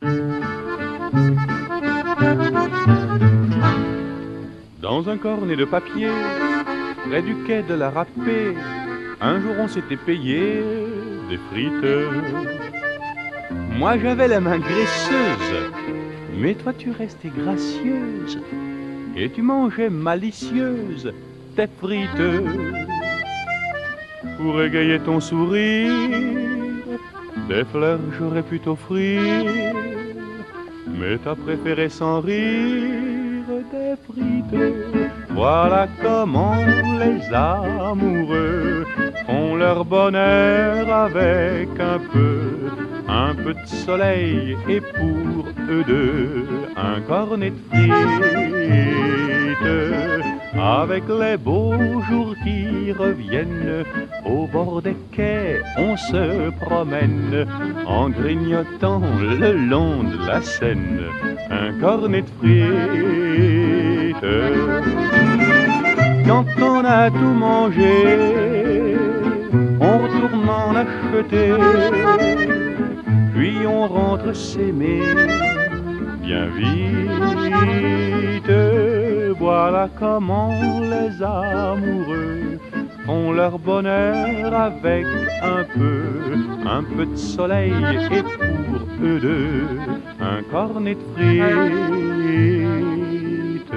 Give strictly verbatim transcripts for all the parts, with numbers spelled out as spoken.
Dans un cornet de papier, près du quai de la Râpée, un jour on s'était payé des frites. Moi j'avais la main graisseuse, mais toi tu restais gracieuse, et tu mangeais malicieuse tes frites. Pour égayer ton sourire, des fleurs j'aurais pu t'offrir, mais t'as préféré sans rire des frites. Voilà comment les amoureux font leur bonheur avec un peu, un peu de soleil et pour eux deux, un cornet de frites. Avec les beaux jours qui reviennent, au bord des quais on se promène, en grignotant le long de la Seine, un cornet de frites. Quand on a tout mangé, on retourne en acheter, puis on rentre s'aimer bien vite. Voilà comment les amoureux font leur bonheur avec un peu, un peu de soleil et pour eux deux, un cornet de frites.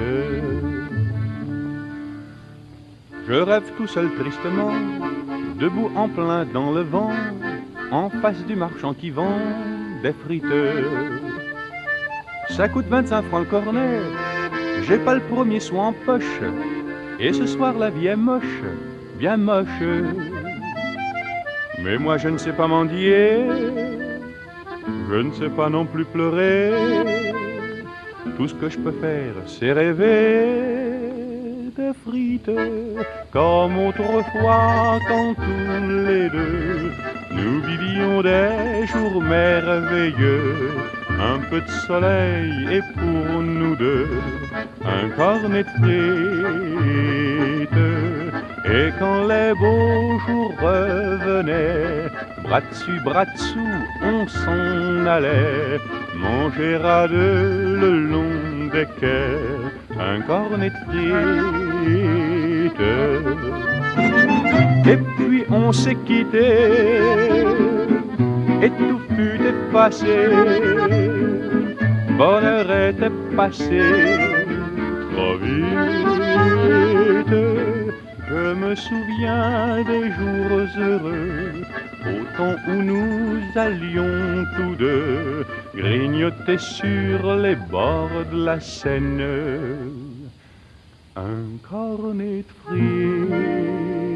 Je rêve tout seul tristement, debout en plein dans le vent, en face du marchand qui vend des frites. Ça coûte vingt-cinq francs le cornet, j'ai pas le premier sou en poche, et ce soir la vie est moche, bien moche. Mais moi je ne sais pas mendier, je ne sais pas non plus pleurer, tout ce que je peux faire c'est rêver de frites, comme autrefois quand tous les deux nous vivions des jours merveilleux. Un peu de soleil et pour nous deux, un cornet de frites. Et quand les beaux jours revenaient, bras dessus, bras dessous, on s'en allait manger à deux le long des quais, un cornet de frites. Et puis on s'est quitté, et tout fut effacé, bonheur était passé trop vite. Je me souviens des jours heureux, au temps où nous allions tous deux grignoter sur les bords de la Seine, un cornet de frites.